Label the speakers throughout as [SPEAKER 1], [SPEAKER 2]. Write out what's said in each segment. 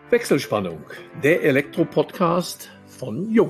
[SPEAKER 1] Wechselspannung, der Elektro-Podcast von Jung.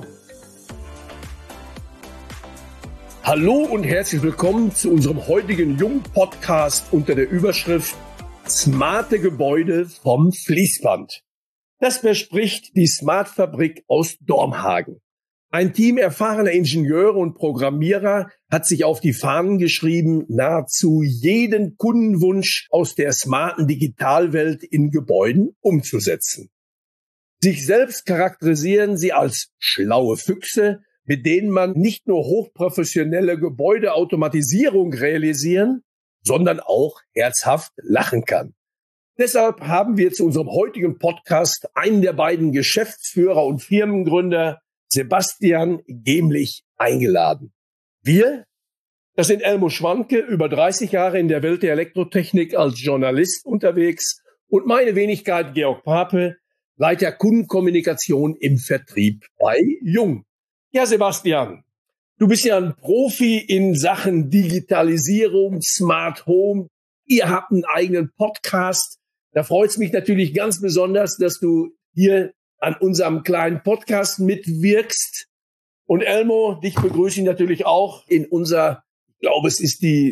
[SPEAKER 1] Hallo und herzlich willkommen zu unserem heutigen Jung-Podcast unter der Überschrift Smarte Gebäude vom Fließband. Das verspricht die Smart-Fabrik aus Dormhagen. Ein Team erfahrener Ingenieure und Programmierer hat sich auf die Fahnen geschrieben, nahezu jeden Kundenwunsch aus der smarten Digitalwelt in Gebäuden umzusetzen. Sich selbst charakterisieren sie als schlaue Füchse, mit denen man nicht nur hochprofessionelle Gebäudeautomatisierung realisieren, sondern auch herzhaft lachen kann. Deshalb haben wir zu unserem heutigen Podcast einen der beiden Geschäftsführer und Firmengründer, Sebastian Gemlich, eingeladen. Wir, das sind Elmo Schwanke, über 30 Jahre in der Welt der Elektrotechnik als Journalist unterwegs, und meine Wenigkeit Georg Pape, Leiter Kundenkommunikation im Vertrieb bei Jung. Ja, Sebastian, du bist ja ein Profi in Sachen Digitalisierung, Smart Home. Ihr habt einen eigenen Podcast. Da freut es mich natürlich ganz besonders, dass du hier an unserem kleinen Podcast mitwirkst. Und Elmo, dich begrüße ich natürlich auch in unserer, ich glaube, es ist die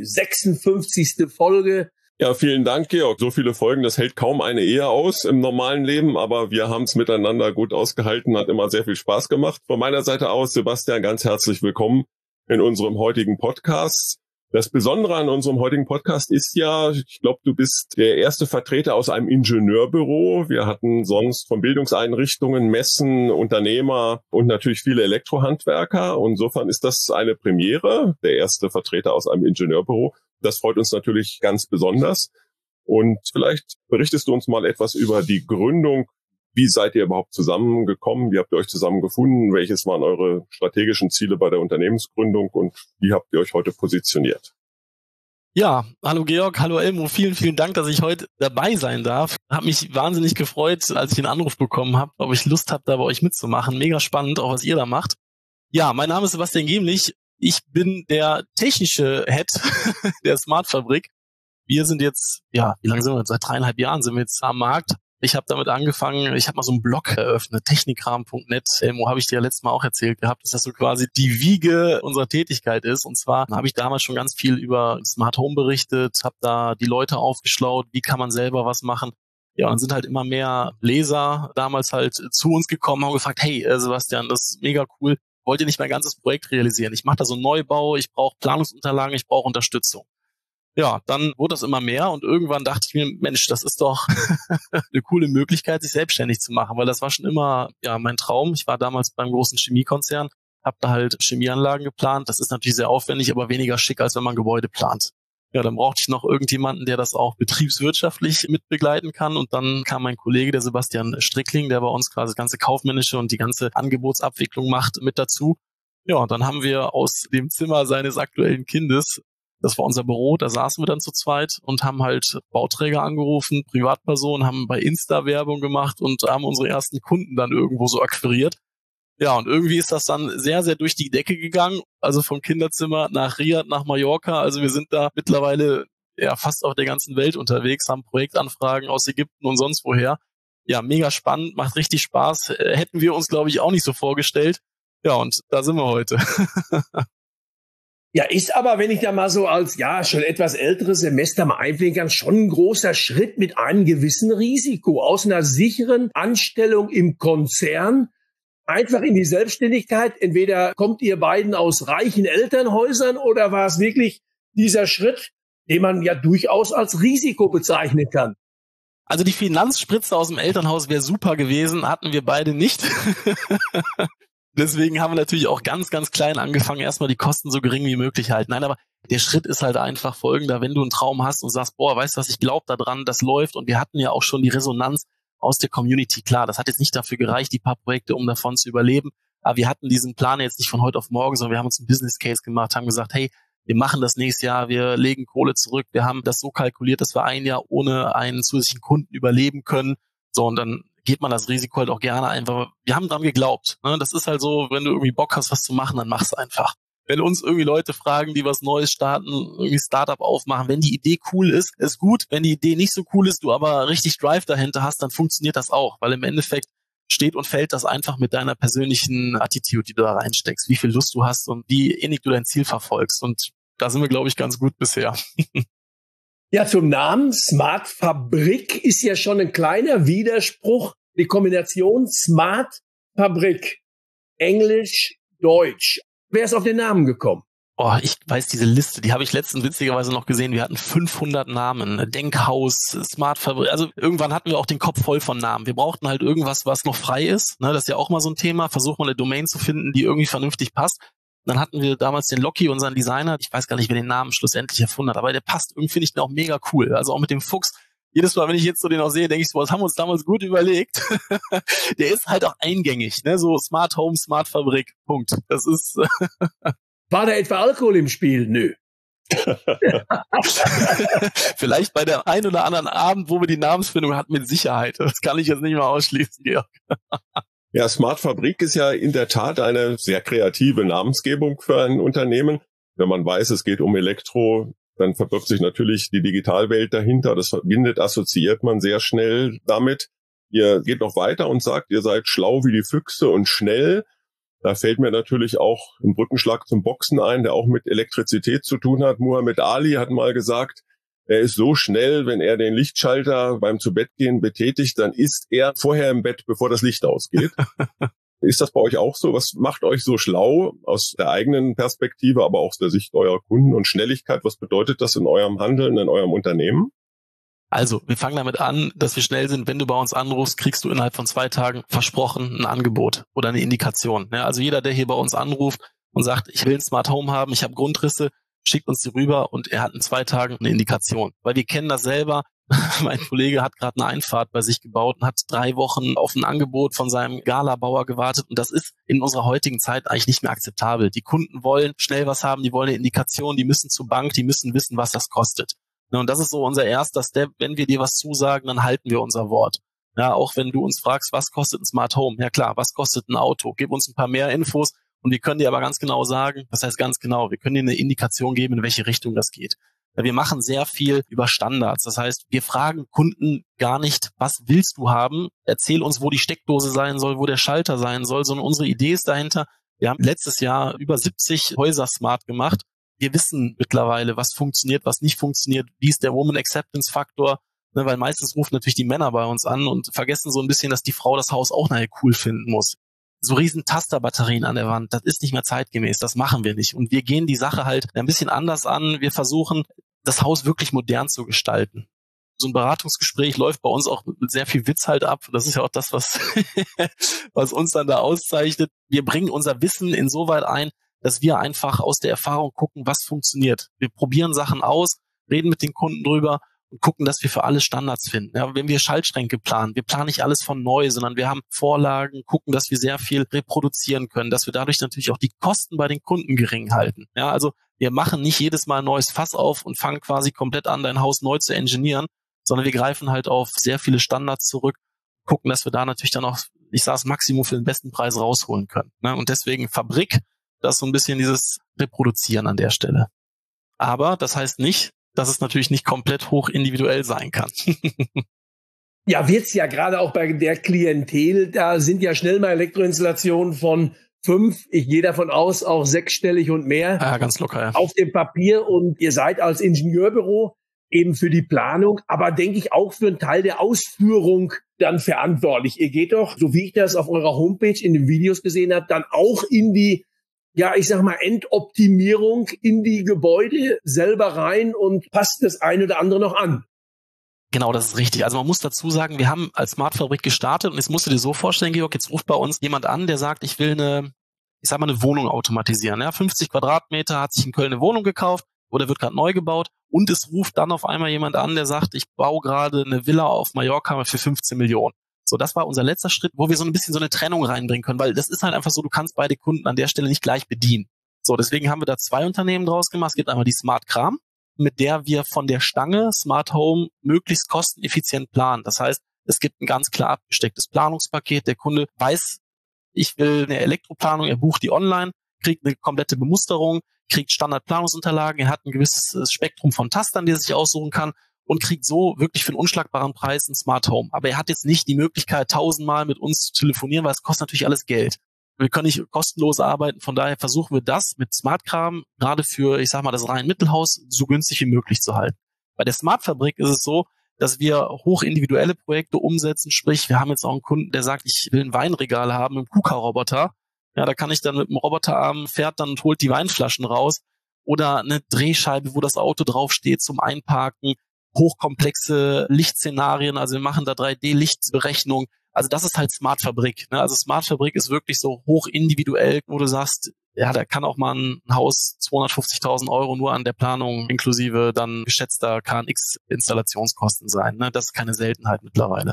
[SPEAKER 1] 56. Folge.
[SPEAKER 2] Ja, vielen Dank, Georg. So viele Folgen, das hält kaum eine Ehe aus im normalen Leben, aber wir haben es miteinander gut ausgehalten, hat immer sehr viel Spaß gemacht. Von meiner Seite aus, Sebastian, ganz herzlich willkommen in unserem heutigen Podcast. Das Besondere an unserem heutigen Podcast ist ja, ich glaube, du bist der erste Vertreter aus einem Ingenieurbüro. Wir hatten sonst von Bildungseinrichtungen, Messen, Unternehmer und natürlich viele Elektrohandwerker. Und insofern ist das eine Premiere, der erste Vertreter aus einem Ingenieurbüro. Das freut uns natürlich ganz besonders. Und vielleicht berichtest du uns mal etwas über die Gründung. Wie seid ihr überhaupt zusammengekommen? Wie habt ihr euch zusammengefunden? Welches waren eure strategischen Ziele bei der Unternehmensgründung und wie habt ihr euch heute positioniert?
[SPEAKER 3] Ja, hallo Georg, hallo Elmo. Vielen, vielen Dank, dass ich heute dabei sein darf. Hab mich wahnsinnig gefreut, als ich den Anruf bekommen habe, ob ich Lust habe, da bei euch mitzumachen. Mega spannend, auch was ihr da macht. Ja, mein Name ist Sebastian Gemlich. Ich bin der technische Head der Smart-Fabrik. Wir sind jetzt, wie lange sind wir jetzt? Seit 3,5 Jahren sind wir jetzt am Markt. Ich habe damit angefangen, ich habe mal so einen Blog eröffnet, technikrahmen.net. Elmo, habe ich dir ja letztes Mal auch erzählt gehabt, dass das so quasi die Wiege unserer Tätigkeit ist. Und zwar habe ich damals schon ganz viel über Smart Home berichtet, habe da die Leute aufgeschlaut, wie kann man selber was machen. Ja, und sind halt immer mehr Leser damals halt zu uns gekommen, haben gefragt, hey Sebastian, das ist mega cool, wollt ihr nicht mein ganzes Projekt realisieren? Ich mache da so einen Neubau, ich brauche Planungsunterlagen, ich brauche Unterstützung. Ja, dann wurde das immer mehr und irgendwann dachte ich mir, Mensch, das ist doch eine coole Möglichkeit, sich selbstständig zu machen, weil das war schon immer mein Traum. Ich war damals beim großen Chemiekonzern, habe da halt Chemieanlagen geplant. Das ist natürlich sehr aufwendig, aber weniger schick, als wenn man Gebäude plant. Ja, dann brauchte ich noch irgendjemanden, der das auch betriebswirtschaftlich mitbegleiten kann. Und dann kam mein Kollege, der Sebastian Strickling, der bei uns quasi das ganze Kaufmännische und die ganze Angebotsabwicklung macht, mit dazu. Ja, und dann haben wir aus dem Zimmer seines aktuellen Kindes, das war unser Büro, da saßen wir dann zu zweit und haben halt Bauträger angerufen, Privatpersonen, haben bei Insta Werbung gemacht und haben unsere ersten Kunden dann irgendwo so akquiriert. Ja, und irgendwie ist das dann sehr, sehr durch die Decke gegangen. Also vom Kinderzimmer nach Riad, nach Mallorca. Also wir sind da mittlerweile fast auf der ganzen Welt unterwegs, haben Projektanfragen aus Ägypten und sonst woher. Ja, mega spannend, macht richtig Spaß. Hätten wir uns, glaube ich, auch nicht so vorgestellt. Ja, und da sind wir heute.
[SPEAKER 1] Ja, ist aber, wenn ich da mal so als schon etwas älteres Semester mal einblicken kann, schon ein großer Schritt mit einem gewissen Risiko. Aus einer sicheren Anstellung im Konzern einfach in die Selbstständigkeit. Entweder kommt ihr beiden aus reichen Elternhäusern oder war es wirklich dieser Schritt, den man ja durchaus als Risiko bezeichnen kann?
[SPEAKER 3] Also die Finanzspritze aus dem Elternhaus wäre super gewesen, hatten wir beide nicht. Deswegen haben wir natürlich auch ganz, ganz klein angefangen, erstmal die Kosten so gering wie möglich halten. Nein, aber der Schritt ist halt einfach folgender, wenn du einen Traum hast und sagst, weißt du was, ich glaube daran, das läuft. Und wir hatten ja auch schon die Resonanz aus der Community. Klar, das hat jetzt nicht dafür gereicht, die paar Projekte, um davon zu überleben. Aber wir hatten diesen Plan jetzt nicht von heute auf morgen, sondern wir haben uns einen Business Case gemacht, haben gesagt, hey, wir machen das nächstes Jahr, wir legen Kohle zurück. Wir haben das so kalkuliert, dass wir ein Jahr ohne einen zusätzlichen Kunden überleben können. So, und dann geht man das Risiko halt auch gerne einfach. Wir haben dran geglaubt. Ne? Das ist halt so, wenn du irgendwie Bock hast, was zu machen, dann mach's einfach. Wenn uns irgendwie Leute fragen, die was Neues starten, irgendwie Startup aufmachen, wenn die Idee cool ist gut. Wenn die Idee nicht so cool ist, du aber richtig Drive dahinter hast, dann funktioniert das auch. Weil im Endeffekt steht und fällt das einfach mit deiner persönlichen Attitude, die du da reinsteckst, wie viel Lust du hast und wie innig du dein Ziel verfolgst. Und da sind wir, glaube ich, ganz gut bisher.
[SPEAKER 1] Ja, zum Namen Smart Fabrik ist ja schon ein kleiner Widerspruch. Die Kombination Smart Fabrik, Englisch, Deutsch. Wer ist auf den Namen gekommen?
[SPEAKER 3] Oh, ich weiß diese Liste, die habe ich letztens witzigerweise noch gesehen. Wir hatten 500 Namen, Denkhaus, Smart Fabrik. Also irgendwann hatten wir auch den Kopf voll von Namen. Wir brauchten halt irgendwas, was noch frei ist. Ne, das ist ja auch mal so ein Thema. Versuch mal eine Domain zu finden, die irgendwie vernünftig passt. Dann hatten wir damals den Locky, unseren Designer. Ich weiß gar nicht, wer den Namen schlussendlich erfunden hat, aber der passt irgendwie, finde ich den auch mega cool. Also auch mit dem Fuchs. Jedes Mal, wenn ich jetzt so den auch sehe, denke ich so, was haben wir uns damals gut überlegt. Der ist halt auch eingängig, ne? So Smart Home, Smart Fabrik, Punkt. Das ist...
[SPEAKER 1] War da etwa Alkohol im Spiel? Nö.
[SPEAKER 3] Vielleicht bei der ein oder anderen Abend, wo wir die Namensfindung hatten, mit Sicherheit. Das kann ich jetzt nicht mal ausschließen, Georg.
[SPEAKER 2] Ja, Smart Fabrik ist ja in der Tat eine sehr kreative Namensgebung für ein Unternehmen. Wenn man weiß, es geht um Elektro, dann verbirgt sich natürlich die Digitalwelt dahinter. Das verbindet, assoziiert man sehr schnell damit. Ihr geht noch weiter und sagt, ihr seid schlau wie die Füchse und schnell. Da fällt mir natürlich auch ein Brückenschlag zum Boxen ein, der auch mit Elektrizität zu tun hat. Muhammad Ali hat mal gesagt, er ist so schnell, wenn er den Lichtschalter beim Zubettgehen betätigt, dann ist er vorher im Bett, bevor das Licht ausgeht. Ist das bei euch auch so? Was macht euch so schlau aus der eigenen Perspektive, aber auch aus der Sicht eurer Kunden und Schnelligkeit? Was bedeutet das in eurem Handeln, in eurem Unternehmen?
[SPEAKER 3] Also, wir fangen damit an, dass wir schnell sind. Wenn du bei uns anrufst, kriegst du innerhalb von 2 Tagen versprochen ein Angebot oder eine Indikation. Ja, also jeder, der hier bei uns anruft und sagt, ich will ein Smart Home haben, ich habe Grundrisse, schickt uns die rüber und er hat in 2 Tagen eine Indikation. Weil wir kennen das selber. Mein Kollege hat gerade eine Einfahrt bei sich gebaut und hat 3 Wochen auf ein Angebot von seinem Galabauer gewartet. Und das ist in unserer heutigen Zeit eigentlich nicht mehr akzeptabel. Die Kunden wollen schnell was haben, die wollen eine Indikation, die müssen zur Bank, die müssen wissen, was das kostet. Und das ist so unser erster Step. Wenn wir dir was zusagen, dann halten wir unser Wort. Ja, auch wenn du uns fragst, was kostet ein Smart Home? Ja klar, was kostet ein Auto? Gib uns ein paar mehr Infos und wir können dir aber ganz genau sagen, das heißt ganz genau, wir können dir eine Indikation geben, in welche Richtung das geht. Wir machen sehr viel über Standards. Das heißt, wir fragen Kunden gar nicht, was willst du haben? Erzähl uns, wo die Steckdose sein soll, wo der Schalter sein soll, sondern unsere Idee ist dahinter. Wir haben letztes Jahr über 70 Häuser smart gemacht. Wir wissen mittlerweile, was funktioniert, was nicht funktioniert, wie ist der Woman Acceptance Faktor, ne, weil meistens rufen natürlich die Männer bei uns an und vergessen so ein bisschen, dass die Frau das Haus auch nachher cool finden muss. So riesen Tasterbatterien an der Wand, das ist nicht mehr zeitgemäß, das machen wir nicht. Und wir gehen die Sache halt ein bisschen anders an. Wir versuchen, das Haus wirklich modern zu gestalten. So ein Beratungsgespräch läuft bei uns auch mit sehr viel Witz halt ab. Das ist ja auch das, was, was uns dann da auszeichnet. Wir bringen unser Wissen insoweit ein, dass wir einfach aus der Erfahrung gucken, was funktioniert. Wir probieren Sachen aus, reden mit den Kunden drüber und gucken, dass wir für alle Standards finden. Ja, wenn wir Schaltschränke planen, wir planen nicht alles von neu, sondern wir haben Vorlagen, gucken, dass wir sehr viel reproduzieren können, dass wir dadurch natürlich auch die Kosten bei den Kunden gering halten. Ja, also wir machen nicht jedes Mal ein neues Fass auf und fangen quasi komplett an, dein Haus neu zu engineeren, sondern wir greifen halt auf sehr viele Standards zurück, gucken, dass wir da natürlich dann auch, ich sage es, Maximum für den besten Preis rausholen können. Und deswegen Fabrik, das ist so ein bisschen dieses Reproduzieren an der Stelle. Aber das heißt nicht, dass es natürlich nicht komplett hoch individuell sein kann.
[SPEAKER 1] Ja, wird's ja gerade auch bei der Klientel, da sind ja schnell mal Elektroinstallationen von 5, ich gehe davon aus, auch 6-stellig und mehr.
[SPEAKER 3] Ja, ganz locker, ja.
[SPEAKER 1] Auf dem Papier und ihr seid als Ingenieurbüro eben für die Planung, aber denke ich auch für einen Teil der Ausführung dann verantwortlich. Ihr geht doch, so wie ich das auf eurer Homepage in den Videos gesehen habe, dann auch in die, ja, ich sag mal, Endoptimierung in die Gebäude selber rein und passt das eine oder andere noch an.
[SPEAKER 3] Genau, das ist richtig. Also man muss dazu sagen, wir haben als Smart Fabrik gestartet und jetzt musst du dir so vorstellen, Georg, jetzt ruft bei uns jemand an, der sagt, ich will eine Wohnung automatisieren. Ja, 50 Quadratmeter, hat sich in Köln eine Wohnung gekauft oder wird gerade neu gebaut und es ruft dann auf einmal jemand an, der sagt, ich baue gerade eine Villa auf Mallorca für 15 Millionen. So, das war unser letzter Schritt, wo wir so ein bisschen so eine Trennung reinbringen können, weil das ist halt einfach so, du kannst beide Kunden an der Stelle nicht gleich bedienen. So, deswegen haben wir da 2 Unternehmen draus gemacht. Es gibt einmal die Smart Kram, mit der wir von der Stange Smart Home möglichst kosteneffizient planen. Das heißt, es gibt ein ganz klar abgestecktes Planungspaket. Der Kunde weiß, ich will eine Elektroplanung, er bucht die online. kriegt eine komplette Bemusterung, kriegt Standardplanungsunterlagen, er hat ein gewisses Spektrum von Tastern, die er sich aussuchen kann und kriegt so wirklich für einen unschlagbaren Preis ein Smart Home. Aber er hat jetzt nicht die Möglichkeit, 1000-mal mit uns zu telefonieren, weil es kostet natürlich alles Geld. Wir können nicht kostenlos arbeiten, von daher versuchen wir das mit Smartkram gerade für, ich sag mal, das Rhein-Mittelhaus so günstig wie möglich zu halten. Bei der Smartfabrik ist es so, dass wir hochindividuelle Projekte umsetzen, sprich, wir haben jetzt auch einen Kunden, der sagt, ich will ein Weinregal haben mit einem KUKA-Roboter. Ja, da kann ich dann mit dem Roboterarm fährt dann und holt die Weinflaschen raus. Oder eine Drehscheibe, wo das Auto draufsteht zum Einparken. Hochkomplexe Lichtszenarien, also wir machen da 3D-Lichtberechnung. Also das ist halt Smartfabrik. Ne? Also Smartfabrik ist wirklich so hoch individuell, wo du sagst, ja, da kann auch mal ein Haus 250.000 € nur an der Planung inklusive dann geschätzter KNX-Installationskosten sein. Ne? Das ist keine Seltenheit mittlerweile.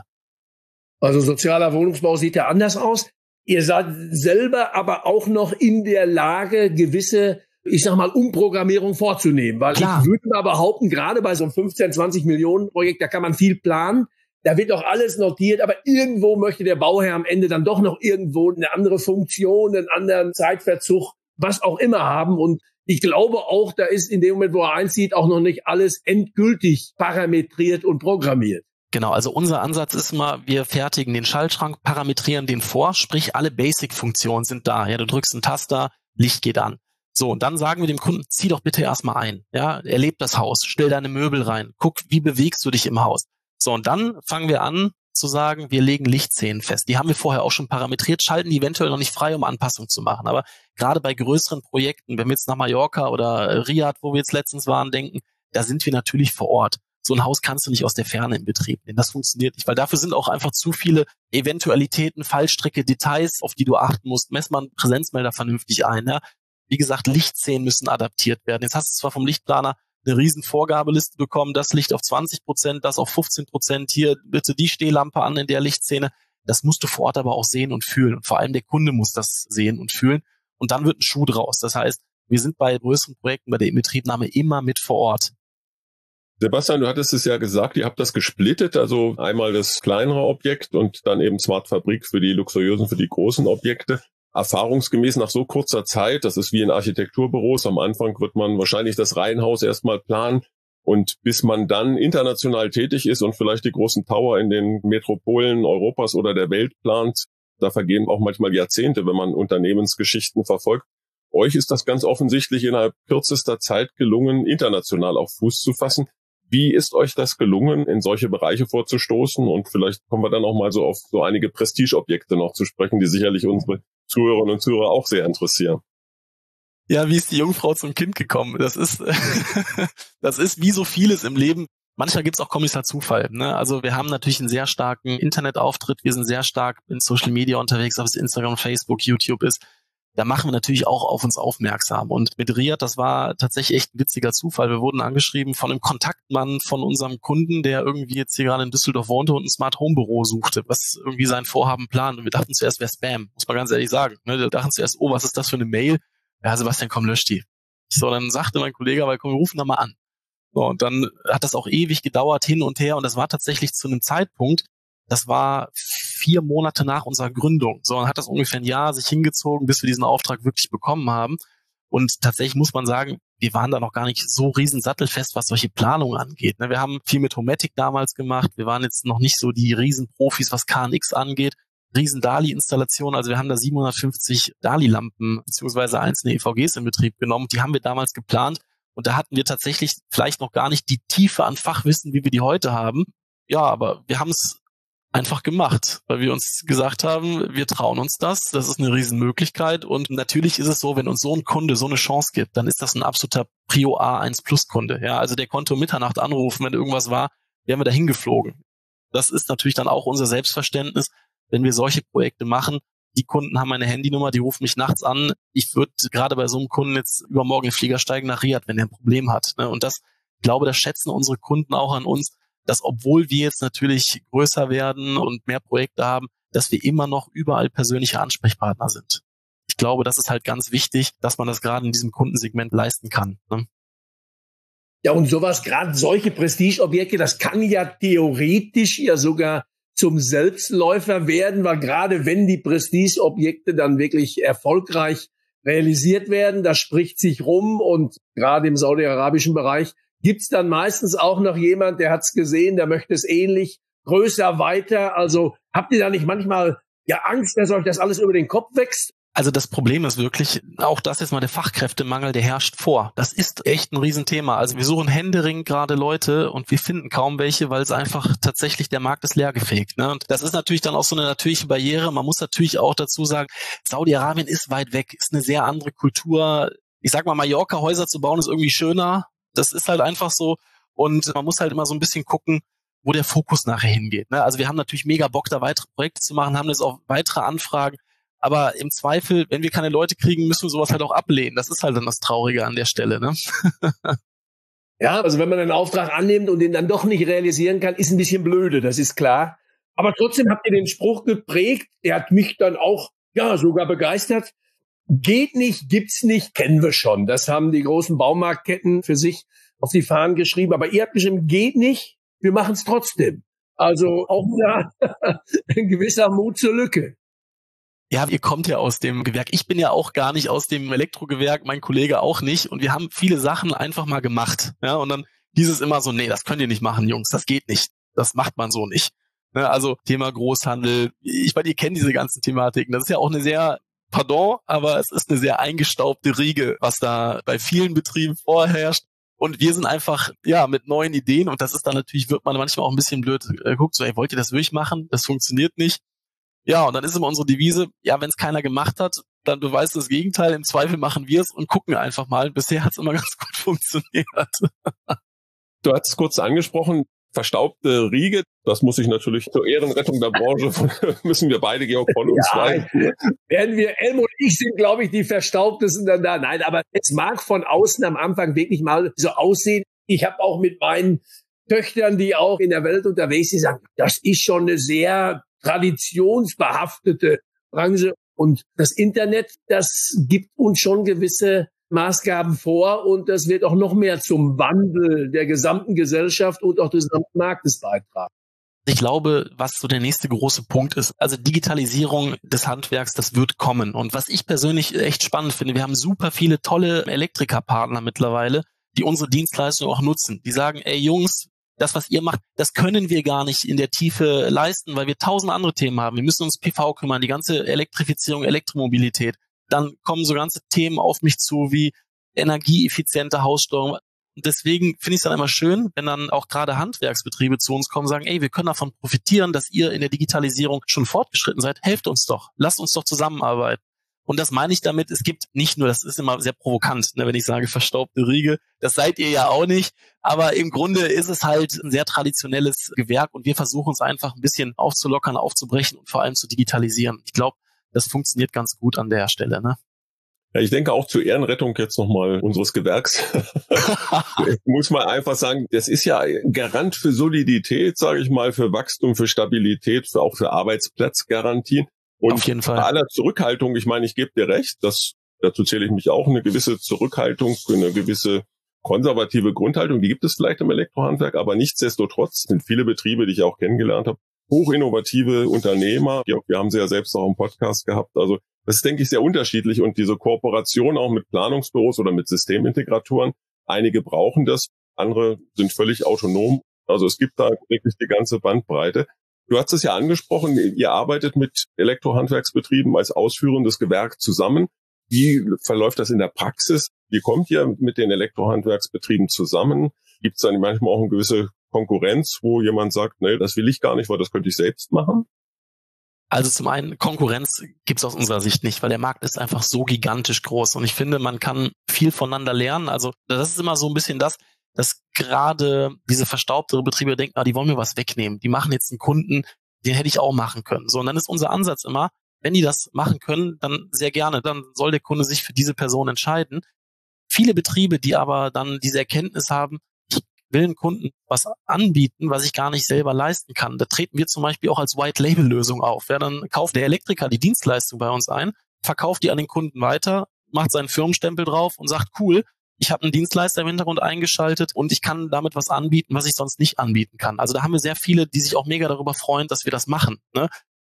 [SPEAKER 1] Also sozialer Wohnungsbau sieht ja anders aus. Ihr seid selber aber auch noch in der Lage, gewisse, ich sag mal, Umprogrammierung vorzunehmen. Weil
[SPEAKER 3] Klar.
[SPEAKER 1] Ich würde mal behaupten, gerade bei so einem 15, 20 Millionen Projekt, da kann man viel planen. Da wird auch alles notiert, aber irgendwo möchte der Bauherr am Ende dann doch noch irgendwo eine andere Funktion, einen anderen Zeitverzug, was auch immer haben. Und ich glaube auch, da ist in dem Moment, wo er einzieht, auch noch nicht alles endgültig parametriert und programmiert.
[SPEAKER 3] Genau, also unser Ansatz ist immer, wir fertigen den Schaltschrank, parametrieren den vor, sprich alle Basic-Funktionen sind da. Ja, du drückst einen Taster, Licht geht an. So, und dann sagen wir dem Kunden, zieh doch bitte erstmal ein. Ja, erleb das Haus, stell deine Möbel rein, guck, wie bewegst du dich im Haus. So, und dann fangen wir an zu sagen, wir legen Lichtszenen fest. Die haben wir vorher auch schon parametriert, schalten die eventuell noch nicht frei, um Anpassungen zu machen. Aber gerade bei größeren Projekten, wenn wir jetzt nach Mallorca oder Riyadh, wo wir jetzt letztens waren, denken, da sind wir natürlich vor Ort. So ein Haus kannst du nicht aus der Ferne in Betrieb nehmen. Das funktioniert nicht, weil dafür sind auch einfach zu viele Eventualitäten, Fallstricke, Details, auf die du achten musst. Mess mal einen Präsenzmelder vernünftig ein. Ja? Wie gesagt, Lichtszenen müssen adaptiert werden. Jetzt hast du zwar vom Lichtplaner eine riesen Vorgabeliste bekommen, das Licht auf 20%, das auf 15%, hier bitte die Stehlampe an in der Lichtszene. Das musst du vor Ort aber auch sehen und fühlen. Und vor allem der Kunde muss das sehen und fühlen. Und dann wird ein Schuh draus. Das heißt, wir sind bei größeren Projekten, bei der Inbetriebnahme immer mit vor Ort.
[SPEAKER 2] Sebastian, du hattest es ja gesagt, ihr habt das gesplittet, also einmal das kleinere Objekt und dann eben Smartfabrik für die luxuriösen, für die großen Objekte. Erfahrungsgemäß nach so kurzer Zeit, das ist wie in Architekturbüros, am Anfang wird man wahrscheinlich das Reihenhaus erstmal planen und bis man dann international tätig ist und vielleicht die großen Tower in den Metropolen Europas oder der Welt plant, da vergehen auch manchmal Jahrzehnte, wenn man Unternehmensgeschichten verfolgt. Euch ist das ganz offensichtlich innerhalb kürzester Zeit gelungen, international auf Fuß zu fassen. Wie ist euch das gelungen, in solche Bereiche vorzustoßen? Und vielleicht kommen wir dann auch mal so auf so einige Prestigeobjekte noch zu sprechen, die sicherlich unsere Zuhörerinnen und Zuhörer auch sehr interessieren.
[SPEAKER 3] Ja, wie ist die Jungfrau zum Kind gekommen? Das ist wie so vieles im Leben. Manchmal gibt's auch Kommissar Zufall. Ne? Also wir haben natürlich einen sehr starken Internetauftritt. Wir sind sehr stark in Social Media unterwegs, ob es Instagram, Facebook, YouTube ist. Da machen wir natürlich auch auf uns aufmerksam. Und mit Riyadh, das war tatsächlich echt ein witziger Zufall. Wir wurden angeschrieben von einem Kontaktmann von unserem Kunden, der irgendwie jetzt hier gerade in Düsseldorf wohnte und ein Smart Home Büro suchte, was irgendwie sein Vorhaben plant. Und wir dachten zuerst, wäre Spam, muss man ganz ehrlich sagen. Wir dachten zuerst, oh, was ist das für eine Mail? Ja, Sebastian, komm, lösch die. So, dann sagte mein Kollege, aber komm, wir rufen da mal an. So, und dann hat das auch ewig gedauert, hin und her. Und das war tatsächlich zu einem Zeitpunkt, das war 4 Monate nach unserer Gründung. So, dann hat das ungefähr ein Jahr sich hingezogen, bis wir diesen Auftrag wirklich bekommen haben. Und tatsächlich muss man sagen, wir waren da noch gar nicht so riesen sattelfest, was solche Planungen angeht. Wir haben viel mit Homatic damals gemacht. Wir waren jetzt noch nicht so die Riesenprofis, was KNX angeht. Riesen DALI-Installation. Also wir haben da 750 DALI-Lampen beziehungsweise einzelne EVGs in Betrieb genommen. Die haben wir damals geplant. Und da hatten wir tatsächlich vielleicht noch gar nicht die Tiefe an Fachwissen, wie wir die heute haben. Ja, aber wir haben es einfach gemacht, weil wir uns gesagt haben, wir trauen uns das ist eine Riesenmöglichkeit und natürlich ist es so, wenn uns so ein Kunde so eine Chance gibt, dann ist das ein absoluter Prio A1 Plus Kunde. Ja, also der konnte um Mitternacht anrufen, wenn irgendwas war, wären wir da hingeflogen. Das ist natürlich dann auch unser Selbstverständnis, wenn wir solche Projekte machen. Die Kunden haben meine Handynummer, die rufen mich nachts an. Ich würde gerade bei so einem Kunden jetzt übermorgen in den Flieger steigen nach Riyadh, wenn er ein Problem hat. Und das, ich glaube, das schätzen unsere Kunden auch an uns, dass obwohl wir jetzt natürlich größer werden und mehr Projekte haben, dass wir immer noch überall persönliche Ansprechpartner sind. Ich glaube, das ist halt ganz wichtig, dass man das gerade in diesem Kundensegment leisten kann. Ne?
[SPEAKER 1] Ja, und sowas, gerade solche Prestigeobjekte, das kann ja theoretisch ja sogar zum Selbstläufer werden, weil gerade wenn die Prestigeobjekte dann wirklich erfolgreich realisiert werden. Das spricht sich rum und gerade im saudi-arabischen Bereich gibt's dann meistens auch noch jemand, der hat's gesehen, der möchte es ähnlich, größer, weiter. Also habt ihr da nicht manchmal Angst, dass euch das alles über den Kopf wächst?
[SPEAKER 3] Also das Problem ist wirklich, auch das ist mal der Fachkräftemangel, der herrscht vor. Das ist echt ein Riesenthema. Also wir suchen händeringend gerade Leute und wir finden kaum welche, weil es einfach tatsächlich der Markt ist leergefegt. Ne? Und das ist natürlich dann auch so eine natürliche Barriere. Man muss natürlich auch dazu sagen, Saudi-Arabien ist weit weg, ist eine sehr andere Kultur. Ich sag mal, Mallorca Häuser zu bauen ist irgendwie schöner. Das ist halt einfach so. Und man muss halt immer so ein bisschen gucken, wo der Fokus nachher hingeht. Ne? Also wir haben natürlich mega Bock, da weitere Projekte zu machen, haben jetzt auch weitere Anfragen. Aber im Zweifel, wenn wir keine Leute kriegen, müssen wir sowas halt auch ablehnen. Das ist halt dann das Traurige an der Stelle, ne?
[SPEAKER 1] Ja, also wenn man einen Auftrag annimmt und den dann doch nicht realisieren kann, ist ein bisschen blöde, das ist klar. Aber trotzdem habt ihr den Spruch geprägt, der hat mich dann auch, sogar begeistert. Geht nicht, gibt's nicht, kennen wir schon. Das haben die großen Baumarktketten für sich auf die Fahnen geschrieben. Aber ihr habt geschrieben, geht nicht, wir machen es trotzdem. Also auch da ein gewisser Mut zur Lücke.
[SPEAKER 3] Ja, ihr kommt ja aus dem Gewerk. Ich bin ja auch gar nicht aus dem Elektrogewerk, mein Kollege auch nicht. Und wir haben viele Sachen einfach mal gemacht. Ja, und dann hieß es immer so, nee, das könnt ihr nicht machen, Jungs, das geht nicht. Das macht man so nicht. Ja, also Thema Großhandel. Ich meine, ihr kennt diese ganzen Thematiken. Das ist ja auch eine sehr, aber es ist eine sehr eingestaubte Riege, was da bei vielen Betrieben vorherrscht. Und wir sind einfach, mit neuen Ideen. Und das ist dann natürlich, wird man manchmal auch ein bisschen blöd guckt, so, wollt ihr das wirklich machen? Das funktioniert nicht. Ja, und dann ist immer unsere Devise, wenn es keiner gemacht hat, dann beweist das Gegenteil. Im Zweifel machen wir es und gucken einfach mal. Bisher hat es immer ganz gut funktioniert.
[SPEAKER 2] Du hast es kurz angesprochen, verstaubte Riege. Das muss ich natürlich zur Ehrenrettung der Branche, müssen wir beide, Georg, von uns zwei.
[SPEAKER 1] Werden wir, Elmo und ich sind, glaube ich, die Verstaubtesten dann da. Nein, aber es mag von außen am Anfang wirklich mal so aussehen. Ich habe auch mit meinen Töchtern, die auch in der Welt unterwegs sind, sagen, das ist schon eine sehr traditionsbehaftete Branche. Und das Internet, das gibt uns schon gewisse Maßgaben vor und das wird auch noch mehr zum Wandel der gesamten Gesellschaft und auch des gesamten Marktes beitragen.
[SPEAKER 3] Ich glaube, was so der nächste große Punkt ist, also Digitalisierung des Handwerks, das wird kommen. Und was ich persönlich echt spannend finde, wir haben super viele tolle Elektrikerpartner mittlerweile, die unsere Dienstleistung auch nutzen. Die sagen, ey Jungs, das, was ihr macht, das können wir gar nicht in der Tiefe leisten, weil wir 1000 andere Themen haben. Wir müssen uns PV kümmern, die ganze Elektrifizierung, Elektromobilität. Dann kommen so ganze Themen auf mich zu wie energieeffiziente Haussteuerung. Und deswegen finde ich es dann immer schön, wenn dann auch gerade Handwerksbetriebe zu uns kommen und sagen, ey, wir können davon profitieren, dass ihr in der Digitalisierung schon fortgeschritten seid. Helft uns doch. Lasst uns doch zusammenarbeiten. Und das meine ich damit, es gibt nicht nur, das ist immer sehr provokant, ne, wenn ich sage verstaubte Riege, das seid ihr ja auch nicht, aber im Grunde ist es halt ein sehr traditionelles Gewerk und wir versuchen es einfach ein bisschen aufzulockern, aufzubrechen und vor allem zu digitalisieren. Ich glaube, das funktioniert ganz gut an der Stelle, ne?
[SPEAKER 2] Ja, ich denke auch zur Ehrenrettung jetzt nochmal unseres Gewerks. Muss man einfach sagen, das ist ja Garant für Solidität, sage ich mal, für Wachstum, für Stabilität, auch für Arbeitsplatzgarantien. Und
[SPEAKER 3] auf jeden Fall.
[SPEAKER 2] Bei aller Zurückhaltung, ich meine, ich gebe dir recht, dazu zähle ich mich auch, eine gewisse Zurückhaltung, eine gewisse konservative Grundhaltung, die gibt es vielleicht im Elektrohandwerk, aber nichtsdestotrotz sind viele Betriebe, die ich auch kennengelernt habe, hochinnovative Unternehmer. Wir haben sie ja selbst auch im Podcast gehabt. Also das ist, denke ich, sehr unterschiedlich und diese Kooperation auch mit Planungsbüros oder mit Systemintegratoren, einige brauchen das, andere sind völlig autonom. Also es gibt da wirklich die ganze Bandbreite. Du hast es ja angesprochen, ihr arbeitet mit Elektrohandwerksbetrieben als ausführendes Gewerk zusammen. Wie verläuft das in der Praxis? Wie kommt ihr mit den Elektrohandwerksbetrieben zusammen? Gibt es dann manchmal auch eine gewisse Konkurrenz, wo jemand sagt, nee, das will ich gar nicht, weil das könnte ich selbst machen?
[SPEAKER 3] Also zum einen, Konkurrenz gibt's aus unserer Sicht nicht, weil der Markt ist einfach so gigantisch groß. Und ich finde, man kann viel voneinander lernen. Also das ist immer so ein bisschen das, dass gerade diese verstaubtere Betriebe denken, die wollen mir was wegnehmen. Die machen jetzt einen Kunden, den hätte ich auch machen können. So, und dann ist unser Ansatz immer, wenn die das machen können, dann sehr gerne. Dann soll der Kunde sich für diese Person entscheiden. Viele Betriebe, die aber dann diese Erkenntnis haben, ich will einen Kunden was anbieten, was ich gar nicht selber leisten kann. Da treten wir zum Beispiel auch als White-Label-Lösung auf. Ja, dann kauft der Elektriker die Dienstleistung bei uns ein, verkauft die an den Kunden weiter, macht seinen Firmenstempel drauf und sagt, cool, ich habe einen Dienstleister im Hintergrund eingeschaltet und ich kann damit was anbieten, was ich sonst nicht anbieten kann. Also da haben wir sehr viele, die sich auch mega darüber freuen, dass wir das machen. Ne?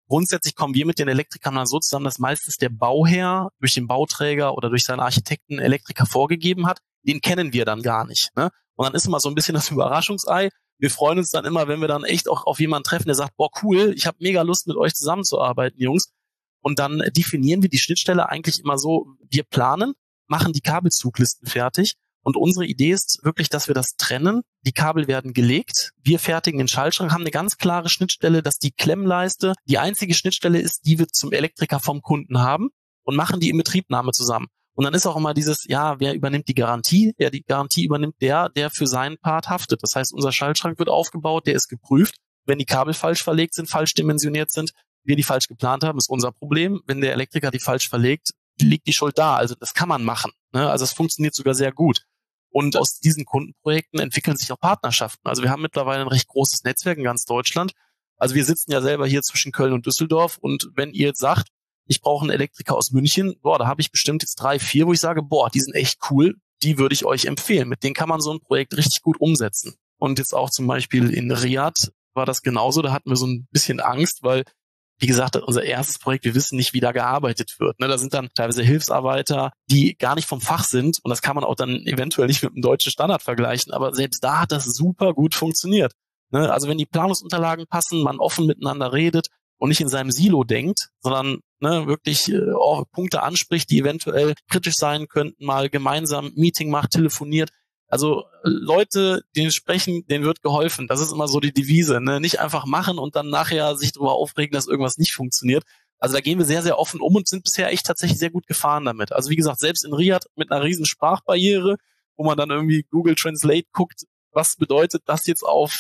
[SPEAKER 3] Grundsätzlich kommen wir mit den Elektrikern dann so zusammen, dass meistens der Bauherr durch den Bauträger oder durch seinen Architekten Elektriker vorgegeben hat. Den kennen wir dann gar nicht, ne? Und dann ist immer so ein bisschen das Überraschungsei. Wir freuen uns dann immer, wenn wir dann echt auch auf jemanden treffen, der sagt, boah, cool, ich habe mega Lust, mit euch zusammenzuarbeiten, Jungs. Und dann definieren wir die Schnittstelle eigentlich immer so, wir planen, machen die Kabelzuglisten fertig. Und unsere Idee ist wirklich, dass wir das trennen. Die Kabel werden gelegt. Wir fertigen den Schaltschrank, haben eine ganz klare Schnittstelle, dass die Klemmleiste die einzige Schnittstelle ist, die wir zum Elektriker vom Kunden haben und machen die Inbetriebnahme zusammen. Und dann ist auch immer dieses, ja, wer übernimmt die Garantie? Ja, die Garantie übernimmt der für seinen Part haftet. Das heißt, unser Schaltschrank wird aufgebaut, der ist geprüft. Wenn die Kabel falsch verlegt sind, falsch dimensioniert sind, wir die falsch geplant haben, ist unser Problem. Wenn der Elektriker die falsch verlegt, liegt die Schuld da. Also das kann man machen, ne? Also es funktioniert sogar sehr gut. Und aus diesen Kundenprojekten entwickeln sich auch Partnerschaften. Also wir haben mittlerweile ein recht großes Netzwerk in ganz Deutschland. Also wir sitzen ja selber hier zwischen Köln und Düsseldorf. Und wenn ihr jetzt sagt, ich brauche einen Elektriker aus München, da habe ich bestimmt jetzt 3, 4, wo ich sage, die sind echt cool, die würde ich euch empfehlen. Mit denen kann man so ein Projekt richtig gut umsetzen. Und jetzt auch zum Beispiel in Riyadh war das genauso. Da hatten wir so ein bisschen Angst, weil, wie gesagt, unser erstes Projekt, wir wissen nicht, wie da gearbeitet wird. Da sind dann teilweise Hilfsarbeiter, die gar nicht vom Fach sind. Und das kann man auch dann eventuell nicht mit einem deutschen Standard vergleichen. Aber selbst da hat das super gut funktioniert. Also wenn die Planungsunterlagen passen, man offen miteinander redet und nicht in seinem Silo denkt, sondern wirklich auch Punkte anspricht, die eventuell kritisch sein könnten, mal gemeinsam ein Meeting macht, telefoniert. Also Leute, denen sprechen, denen wird geholfen. Das ist immer so die Devise, ne? Nicht einfach machen und dann nachher sich darüber aufregen, dass irgendwas nicht funktioniert. Also da gehen wir sehr, sehr offen um und sind bisher echt tatsächlich sehr gut gefahren damit. Also wie gesagt, selbst in Riyadh mit einer riesen Sprachbarriere, wo man dann irgendwie Google Translate guckt, was bedeutet das jetzt auf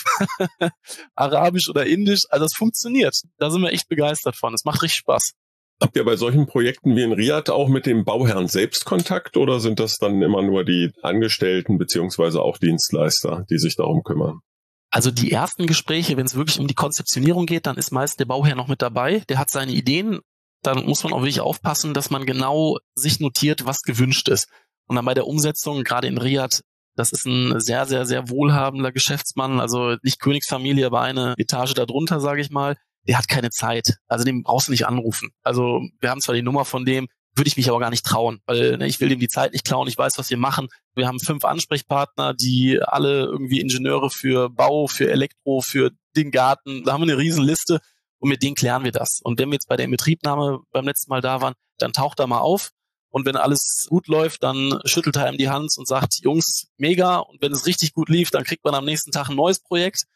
[SPEAKER 3] Arabisch oder Indisch? Also es funktioniert. Da sind wir echt begeistert von. Es macht richtig Spaß.
[SPEAKER 2] Habt ihr bei solchen Projekten wie in Riyadh auch mit dem Bauherrn selbst Kontakt oder sind das dann immer nur die Angestellten beziehungsweise auch Dienstleister, die sich darum kümmern?
[SPEAKER 3] Also die ersten Gespräche, wenn es wirklich um die Konzeptionierung geht, dann ist meist der Bauherr noch mit dabei. Der hat seine Ideen. Dann muss man auch wirklich aufpassen, dass man genau sich notiert, was gewünscht ist. Und dann bei der Umsetzung, gerade in Riyadh, das ist ein sehr, sehr, sehr wohlhabender Geschäftsmann, also nicht Königsfamilie, aber eine Etage darunter, sage ich mal. Der hat keine Zeit. Also dem brauchst du nicht anrufen. Also wir haben zwar die Nummer von dem, würde ich mich aber gar nicht trauen, weil ich will dem die Zeit nicht klauen, ich weiß, was wir machen. Wir haben 5 Ansprechpartner, die alle irgendwie Ingenieure für Bau, für Elektro, für den Garten, da haben wir eine riesen Liste und mit denen klären wir das. Und wenn wir jetzt bei der Inbetriebnahme beim letzten Mal da waren, dann taucht er mal auf und wenn alles gut läuft, dann schüttelt er ihm die Hand und sagt, Jungs, mega, und wenn es richtig gut lief, dann kriegt man am nächsten Tag ein neues Projekt.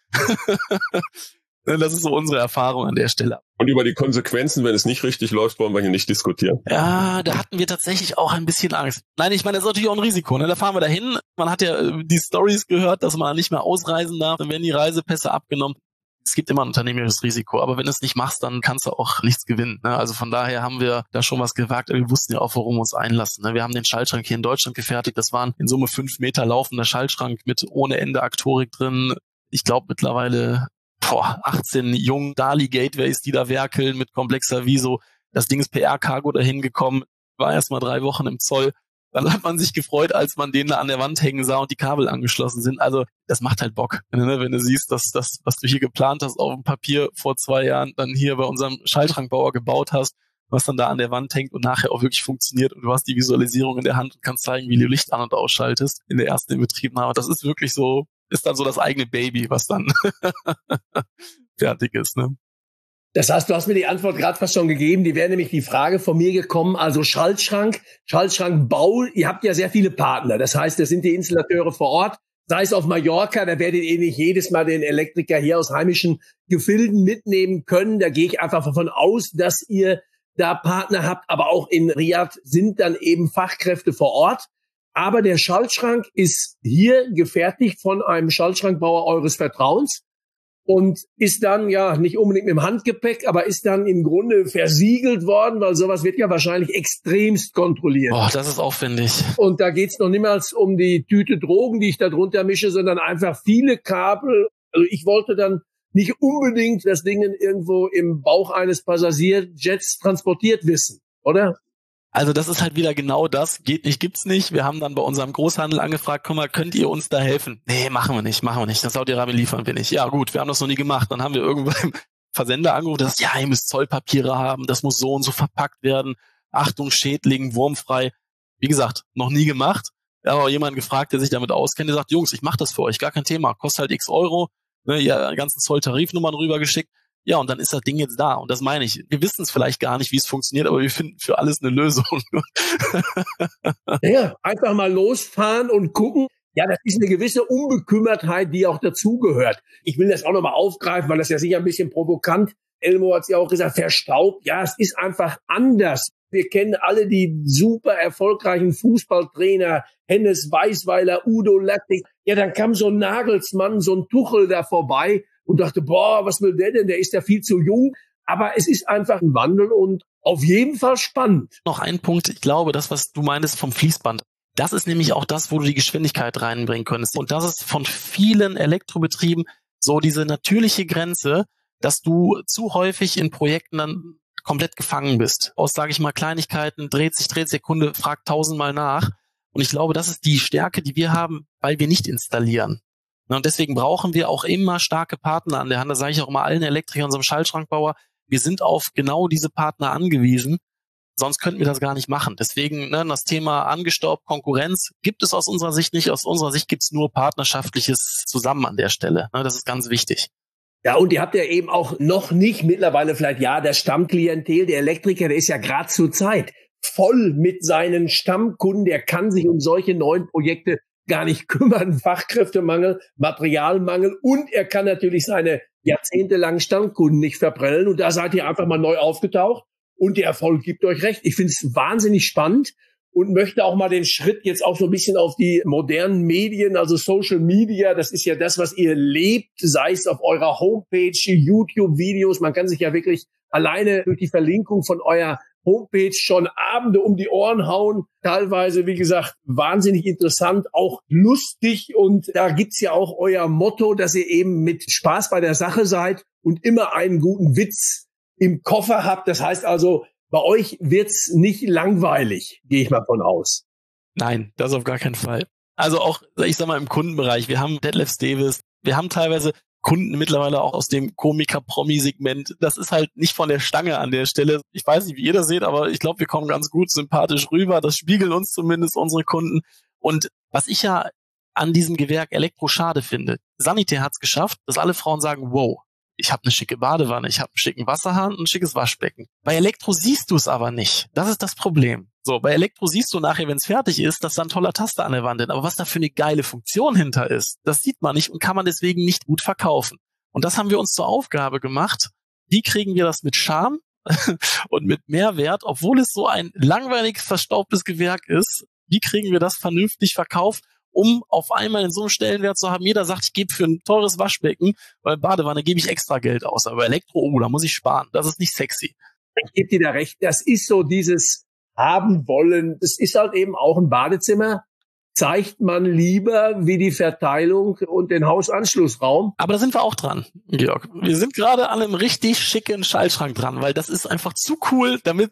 [SPEAKER 3] Das ist so unsere Erfahrung an der Stelle.
[SPEAKER 2] Und über die Konsequenzen, wenn es nicht richtig läuft, wollen wir hier nicht diskutieren.
[SPEAKER 3] Ja, da hatten wir tatsächlich auch ein bisschen Angst. Nein, ich meine, das ist natürlich auch ein Risiko. Da fahren wir dahin. Man hat ja die Stories gehört, dass man nicht mehr ausreisen darf. Dann werden die Reisepässe abgenommen. Es gibt immer ein unternehmerisches Risiko. Aber wenn du es nicht machst, dann kannst du auch nichts gewinnen. Also von daher haben wir da schon was gewagt. Wir wussten ja auch, worum wir uns einlassen. Wir haben den Schaltschrank hier in Deutschland gefertigt. Das waren in Summe 5 Meter laufender Schaltschrank mit ohne Ende Aktorik drin. Ich glaube mittlerweile 18 jungen DALI-Gateways, die da werkeln mit komplexer Viso. Das Ding ist PR-Cargo dahin gekommen, war erst mal 3 Wochen im Zoll. Dann hat man sich gefreut, als man den da an der Wand hängen sah und die Kabel angeschlossen sind. Also das macht halt Bock, wenn du siehst, dass das, was du hier geplant hast auf dem Papier vor 2 Jahren, dann hier bei unserem Schaltschrankbauer gebaut hast, was dann da an der Wand hängt und nachher auch wirklich funktioniert und du hast die Visualisierung in der Hand und kannst zeigen, wie du Licht an- und ausschaltest in der ersten Inbetriebnahme. Das ist wirklich so, ist dann so das eigene Baby, was dann fertig ist, ne?
[SPEAKER 1] Das heißt, du hast mir die Antwort gerade fast schon gegeben. Die wäre nämlich die Frage von mir gekommen. Also Schaltschrankbau, ihr habt ja sehr viele Partner. Das heißt, das sind die Installateure vor Ort. Sei es auf Mallorca, da werdet ihr nicht jedes Mal den Elektriker hier aus heimischen Gefilden mitnehmen können. Da gehe ich einfach davon aus, dass ihr da Partner habt. Aber auch in Riyadh sind dann eben Fachkräfte vor Ort. Aber der Schaltschrank ist hier gefertigt von einem Schaltschrankbauer eures Vertrauens und ist dann ja nicht unbedingt mit dem Handgepäck, aber ist dann im Grunde versiegelt worden, weil sowas wird ja wahrscheinlich extremst kontrolliert.
[SPEAKER 3] Boah, das ist aufwendig.
[SPEAKER 1] Und da geht's noch niemals um die Tüte Drogen, die ich da drunter mische, sondern einfach viele Kabel. Also ich wollte dann nicht unbedingt das Ding irgendwo im Bauch eines Passagierjets transportiert wissen, oder?
[SPEAKER 3] Also das ist halt wieder genau das, geht nicht, gibt's nicht. Wir haben dann bei unserem Großhandel angefragt, guck mal, könnt ihr uns da helfen? Nee, machen wir nicht. Nach Saudi-Arabien liefern wir nicht. Ja gut, wir haben das noch nie gemacht. Dann haben wir irgendwann Versender angerufen, das ja, ihr müsst Zollpapiere haben, das muss so und so verpackt werden. Achtung, Schädling, wurmfrei. Wie gesagt, noch nie gemacht. Ja, aber jemand gefragt, der sich damit auskennt, der sagt, Jungs, ich mache das für euch, gar kein Thema, kostet halt x Euro, ne, ja, ganzen Zolltarifnummern rübergeschickt. Ja, und dann ist das Ding jetzt da. Und das meine ich. Wir wissen es vielleicht gar nicht, wie es funktioniert, aber wir finden für alles eine Lösung.
[SPEAKER 1] Ja, einfach mal losfahren und gucken. Ja, das ist eine gewisse Unbekümmertheit, die auch dazugehört. Ich will das auch nochmal aufgreifen, weil das ja sicher ein bisschen provokant. Elmo hat es ja auch gesagt, verstaubt. Ja, es ist einfach anders. Wir kennen alle die super erfolgreichen Fußballtrainer, Hennes Weisweiler, Udo Lattek. Ja, dann kam so ein Nagelsmann, so ein Tuchel da vorbei und dachte, boah, was will der denn? Der ist ja viel zu jung. Aber es ist einfach ein Wandel und auf jeden Fall spannend.
[SPEAKER 3] Noch ein Punkt, ich glaube, das, was du meinst vom Fließband, das ist nämlich auch das, wo du die Geschwindigkeit reinbringen könntest. Und das ist von vielen Elektrobetrieben so diese natürliche Grenze, dass du zu häufig in Projekten dann komplett gefangen bist. Aus, sage ich mal, Kleinigkeiten, dreht Sekunde, fragt 1000-mal nach. Und ich glaube, das ist die Stärke, die wir haben, weil wir nicht installieren. Und deswegen brauchen wir auch immer starke Partner an der Hand. Das sage ich auch immer allen Elektrikern, unserem Schaltschrankbauer. Wir sind auf genau diese Partner angewiesen. Sonst könnten wir das gar nicht machen. Deswegen das Thema angestaubt, Konkurrenz gibt es aus unserer Sicht nicht. Aus unserer Sicht gibt es nur partnerschaftliches Zusammen an der Stelle. Das ist ganz wichtig.
[SPEAKER 1] Ja, und ihr habt ja eben auch noch nicht mittlerweile vielleicht, ja, der Stammklientel, der Elektriker, der ist ja gerade zur Zeit voll mit seinen Stammkunden. Der kann sich um solche neuen Projekte gar nicht kümmern. Fachkräftemangel, Materialmangel und er kann natürlich seine jahrzehntelangen Stammkunden nicht verprellen. Und da seid ihr einfach mal neu aufgetaucht und der Erfolg gibt euch recht. Ich finde es wahnsinnig spannend und möchte auch mal den Schritt jetzt auch so ein bisschen auf die modernen Medien, also Social Media, das ist ja das, was ihr lebt, sei es auf eurer Homepage, YouTube-Videos. Man kann sich ja wirklich alleine durch die Verlinkung von eurer Homepage schon Abende um die Ohren hauen. Teilweise, wie gesagt, wahnsinnig interessant, auch lustig. Und da gibt's ja auch euer Motto, dass ihr eben mit Spaß bei der Sache seid und immer einen guten Witz im Koffer habt. Das heißt also, bei euch wird's nicht langweilig, gehe ich mal von aus.
[SPEAKER 3] Nein, das auf gar keinen Fall. Also auch, ich sag mal, im Kundenbereich, wir haben Detlef Davis, wir haben teilweise Kunden mittlerweile auch aus dem Komiker-Promi-Segment. Das ist halt nicht von der Stange an der Stelle. Ich weiß nicht, wie ihr das seht, aber ich glaube, wir kommen ganz gut sympathisch rüber. Das spiegeln uns zumindest unsere Kunden. Und was ich ja an diesem Gewerk Elektro schade finde, Sanitär hat's geschafft, dass alle Frauen sagen, wow, ich habe eine schicke Badewanne, ich habe einen schicken Wasserhahn und ein schickes Waschbecken. Bei Elektro siehst du es aber nicht. Das ist das Problem. So, bei Elektro siehst du nachher, wenn es fertig ist, dass da ein toller Taster an der Wand ist. Aber was da für eine geile Funktion hinter ist, das sieht man nicht und kann man deswegen nicht gut verkaufen. Und das haben wir uns zur Aufgabe gemacht. Wie kriegen wir das mit Charme und mit Mehrwert, obwohl es so ein langweiliges, verstaubtes Gewerk ist? Wie kriegen wir das vernünftig verkauft, um auf einmal in so einem Stellenwert zu haben, jeder sagt, ich gebe für ein teures Waschbecken, weil Badewanne gebe ich extra Geld aus. Aber Elektro, da muss ich sparen. Das ist nicht sexy.
[SPEAKER 1] Ich gebe dir da recht. Das ist so dieses haben wollen. Das ist halt eben auch ein Badezimmer. Zeigt man lieber wie die Verteilung und den Hausanschlussraum.
[SPEAKER 3] Aber da sind wir auch dran, Georg. Wir sind gerade an einem richtig schicken Schaltschrank dran, weil das ist einfach zu cool, damit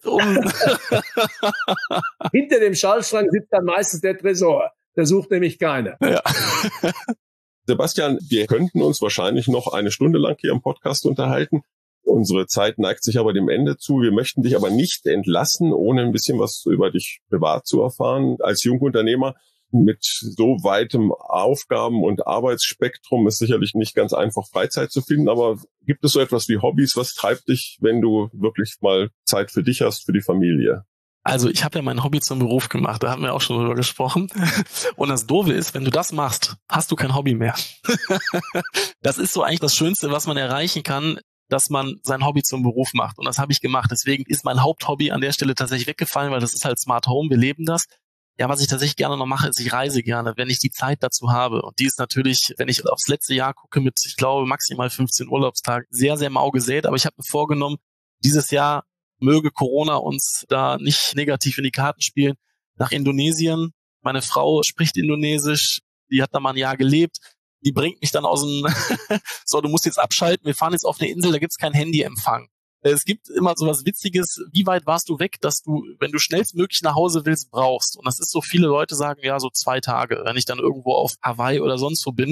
[SPEAKER 1] Hinter dem Schaltschrank sitzt dann meistens der Tresor. Da sucht nämlich keiner.
[SPEAKER 3] Ja.
[SPEAKER 2] Sebastian, wir könnten uns wahrscheinlich noch eine Stunde lang hier im Podcast unterhalten. Unsere Zeit neigt sich aber dem Ende zu. Wir möchten dich aber nicht entlassen, ohne ein bisschen was über dich privat zu erfahren. Als Jungunternehmer mit so weitem Aufgaben- und Arbeitsspektrum ist sicherlich nicht ganz einfach, Freizeit zu finden. Aber gibt es so etwas wie Hobbys? Was treibt dich, wenn du wirklich mal Zeit für dich hast, für die Familie?
[SPEAKER 3] Also ich habe ja mein Hobby zum Beruf gemacht, da haben wir auch schon drüber gesprochen. Und das Doofe ist, wenn du das machst, hast du kein Hobby mehr. Das ist so eigentlich das Schönste, was man erreichen kann, dass man sein Hobby zum Beruf macht. Und das habe ich gemacht. Deswegen ist mein Haupthobby an der Stelle tatsächlich weggefallen, weil das ist halt Smart Home, wir leben das. Ja, was ich tatsächlich gerne noch mache, ist, ich reise gerne, wenn ich die Zeit dazu habe. Und die ist natürlich, wenn ich aufs letzte Jahr gucke, mit, ich glaube, maximal 15 Urlaubstagen, sehr, sehr mau gesät. Aber ich habe mir vorgenommen, dieses Jahr möge Corona uns da nicht negativ in die Karten spielen, nach Indonesien. Meine Frau spricht Indonesisch, die hat da mal ein Jahr gelebt. Die bringt mich dann aus dem, so, du musst jetzt abschalten, wir fahren jetzt auf eine Insel, da gibt's keinen Handyempfang. Es gibt immer so was Witziges, wie weit warst du weg, dass du, wenn du schnellstmöglich nach Hause willst, brauchst. Und das ist so, viele Leute sagen, ja, so 2 Tage, wenn ich dann irgendwo auf Hawaii oder sonst wo bin.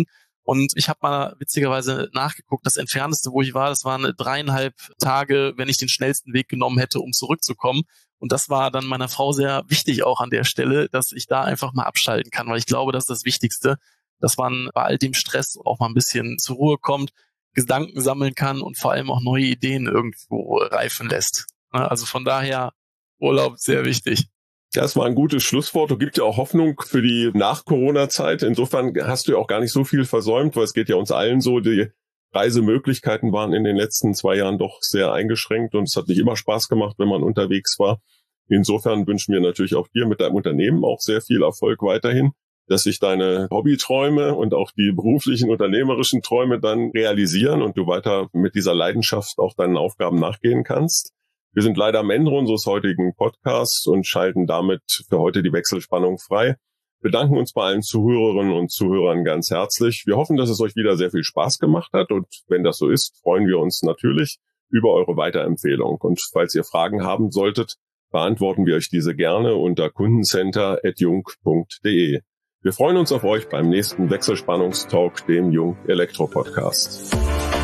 [SPEAKER 3] Und ich habe mal witzigerweise nachgeguckt, das Entfernteste, wo ich war, das waren 3,5 Tage, wenn ich den schnellsten Weg genommen hätte, um zurückzukommen. Und das war dann meiner Frau sehr wichtig auch an der Stelle, dass ich da einfach mal abschalten kann, weil ich glaube, das ist das Wichtigste, dass man bei all dem Stress auch mal ein bisschen zur Ruhe kommt, Gedanken sammeln kann und vor allem auch neue Ideen irgendwo reifen lässt. Also von daher Urlaub sehr wichtig.
[SPEAKER 2] Das war ein gutes Schlusswort. Du gibst ja auch Hoffnung für die Nach-Corona-Zeit. Insofern hast du ja auch gar nicht so viel versäumt, weil es geht ja uns allen so. Die Reisemöglichkeiten waren in den letzten 2 Jahren doch sehr eingeschränkt und es hat nicht immer Spaß gemacht, wenn man unterwegs war. Insofern wünschen wir natürlich auch dir mit deinem Unternehmen auch sehr viel Erfolg weiterhin, dass sich deine Hobbyträume und auch die beruflichen, unternehmerischen Träume dann realisieren und du weiter mit dieser Leidenschaft auch deinen Aufgaben nachgehen kannst. Wir sind leider am Ende unseres heutigen Podcasts und schalten damit für heute die Wechselspannung frei. Wir bedanken uns bei allen Zuhörerinnen und Zuhörern ganz herzlich. Wir hoffen, dass es euch wieder sehr viel Spaß gemacht hat und wenn das so ist, freuen wir uns natürlich über eure Weiterempfehlung. Und falls ihr Fragen haben solltet, beantworten wir euch diese gerne unter kundencenter@jung.de. Wir freuen uns auf euch beim nächsten Wechselspannungstalk, dem Jung Elektro Podcast.